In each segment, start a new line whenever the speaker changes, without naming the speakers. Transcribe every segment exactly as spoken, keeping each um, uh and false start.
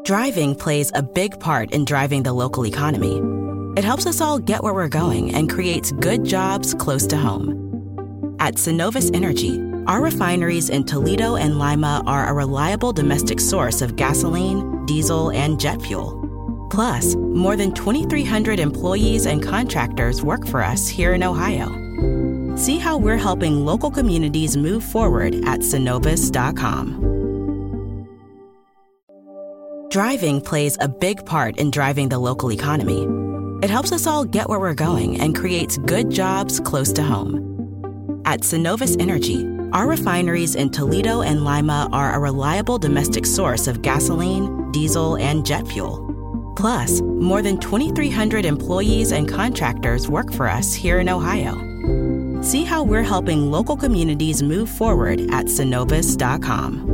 Driving plays a big part in driving the local economy. It helps us all get where we're going and creates good jobs close to home. At Synovus Energy, our refineries in Toledo and Lima are a reliable domestic source of gasoline, diesel, and jet fuel. Plus, more than twenty-three hundred employees and contractors work for us here in Ohio. See how we're helping local communities move forward at synovus dot com. Driving plays a big part in driving the local economy. It helps us all get where we're going and creates good jobs close to home. At Synovus Energy, our refineries in Toledo and Lima are a reliable domestic source of gasoline, diesel, and jet fuel. Plus, more than twenty-three hundred employees and contractors work for us here in Ohio. See how we're helping local communities move forward at synovus dot com.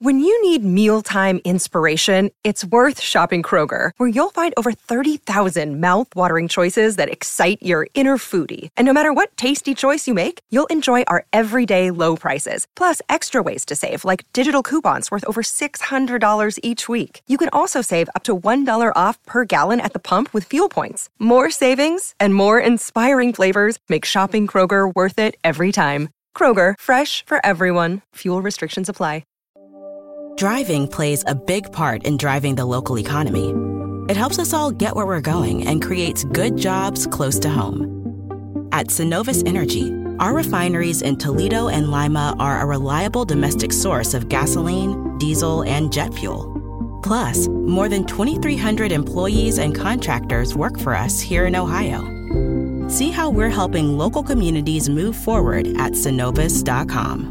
When you need mealtime inspiration, it's worth shopping Kroger, where you'll find over thirty thousand mouth-watering choices that excite your inner foodie. And no matter what tasty choice you make, you'll enjoy our everyday low prices, plus extra ways to save, like digital coupons worth over six hundred dollars each week. You can also save up to one dollar off per gallon at the pump with fuel points. More savings and more inspiring flavors make shopping Kroger worth it every time. Kroger, fresh for everyone. Fuel restrictions apply.
Driving plays a big part in driving the local economy. It helps us all get where we're going and creates good jobs close to home. At Synovus Energy, our refineries in Toledo and Lima are a reliable domestic source of gasoline, diesel, and jet fuel. Plus, more than twenty-three hundred employees and contractors work for us here in Ohio. See how we're helping local communities move forward at Synovus dot com.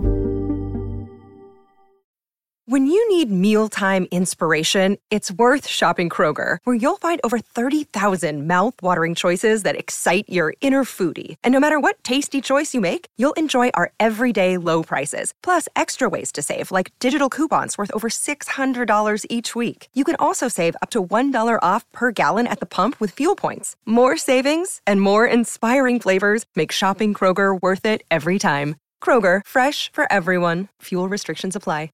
When you need mealtime inspiration, it's worth shopping Kroger, where you'll find over thirty thousand mouth-watering choices that excite your inner foodie. And no matter what tasty choice you make, you'll enjoy our everyday low prices, plus extra ways to save, like digital coupons worth over six hundred dollars each week. You can also save up to one dollar off per gallon at the pump with fuel points. More savings and more inspiring flavors make shopping Kroger worth it every time. Kroger, fresh for everyone. Fuel restrictions apply.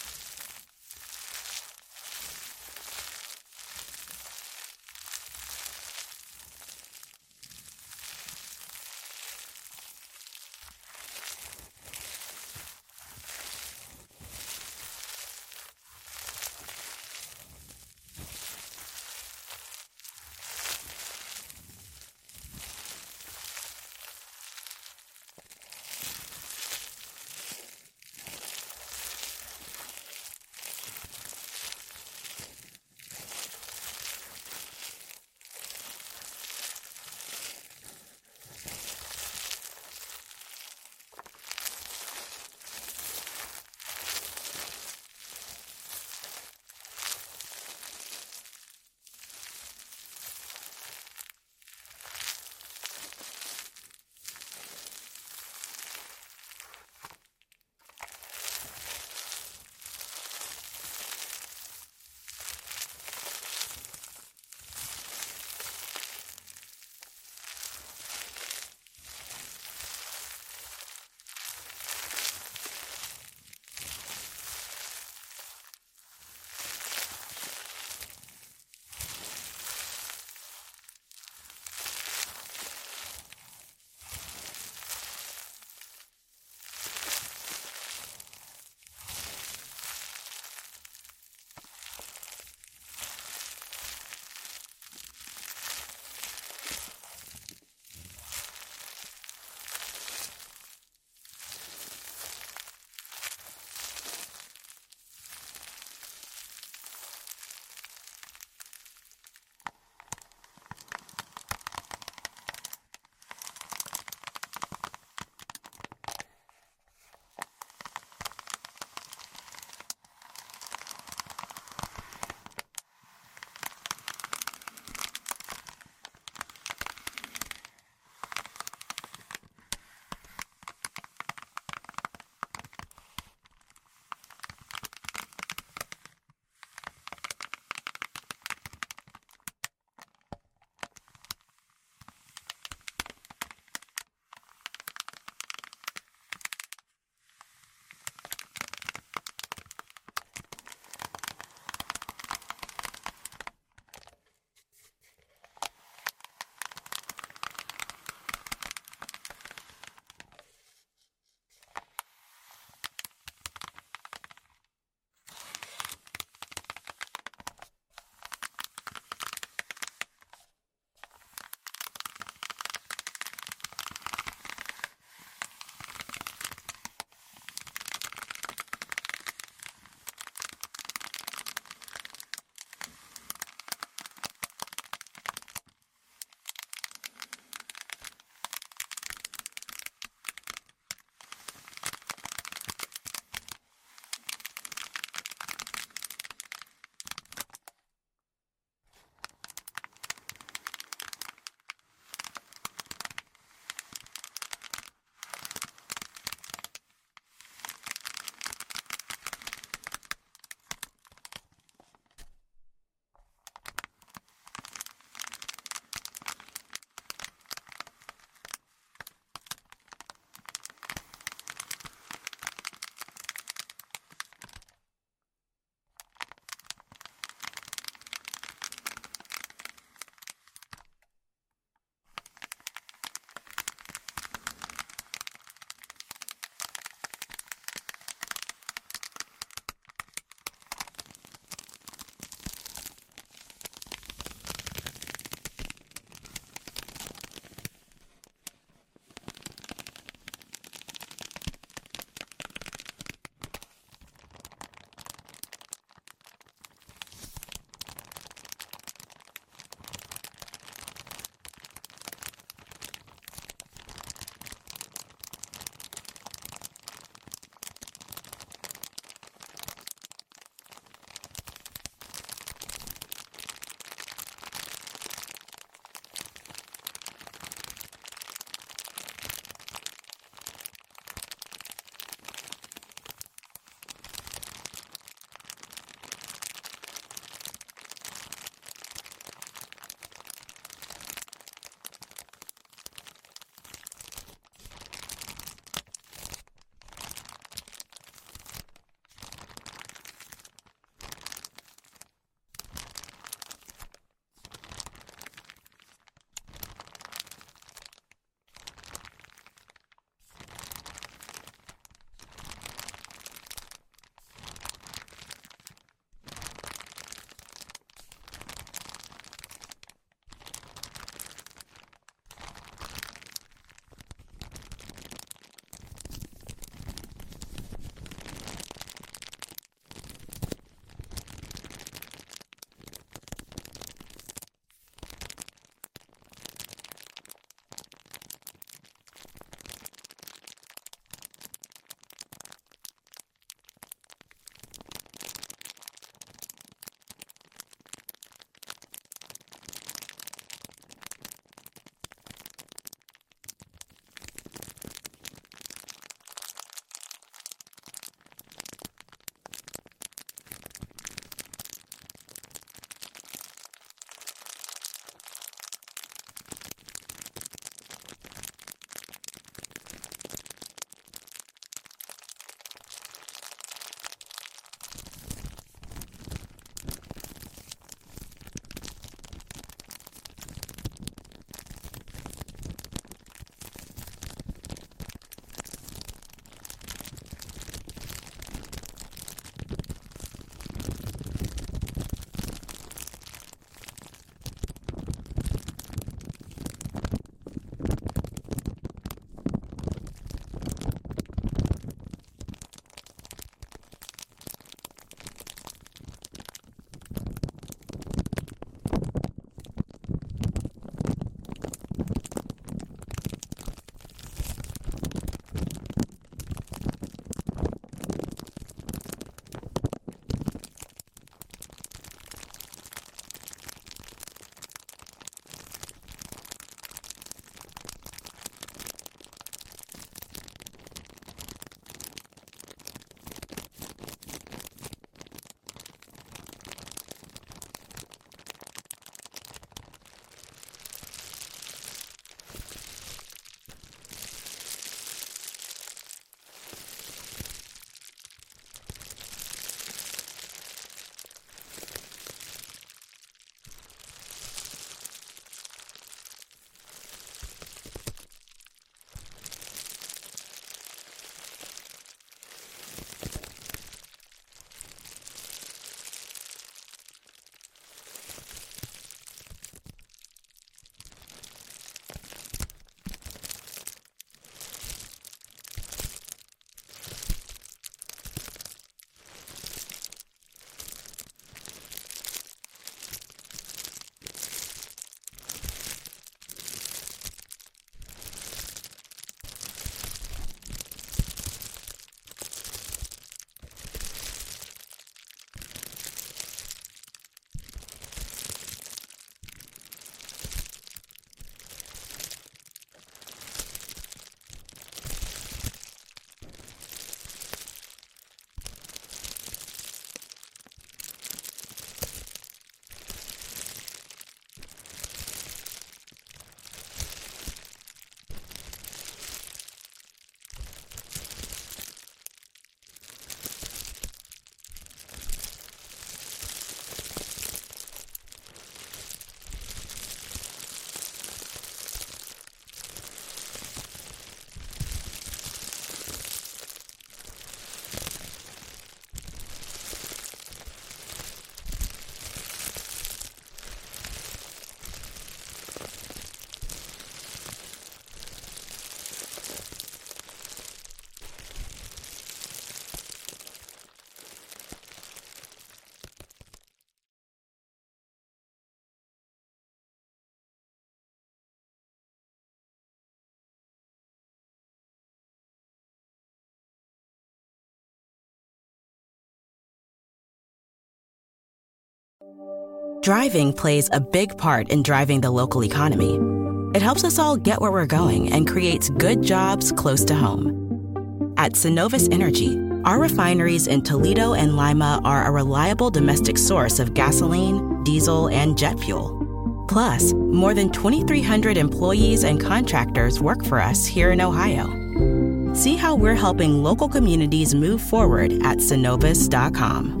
Driving plays a big part in driving the local economy. It helps us all get where we're going and creates good jobs close to home. At Synovus Energy, our refineries in Toledo and Lima are a reliable domestic source of gasoline, diesel, and jet fuel. Plus, more than twenty-three hundred employees and contractors work for us here in Ohio. See how we're helping local communities move forward at Synovus dot com.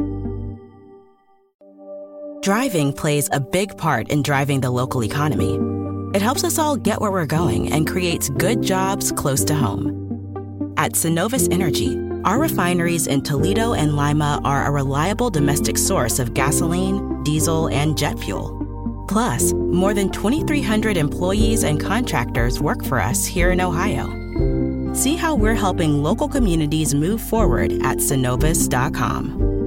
Driving plays a big part in driving the local economy. It helps us all get where we're going and creates good jobs close to home. At Synovus Energy, our refineries in Toledo and Lima are a reliable domestic source of gasoline, diesel, and jet fuel. Plus, more than twenty-three hundred employees and contractors work for us here in Ohio. See how we're helping local communities move forward at Synovus dot com.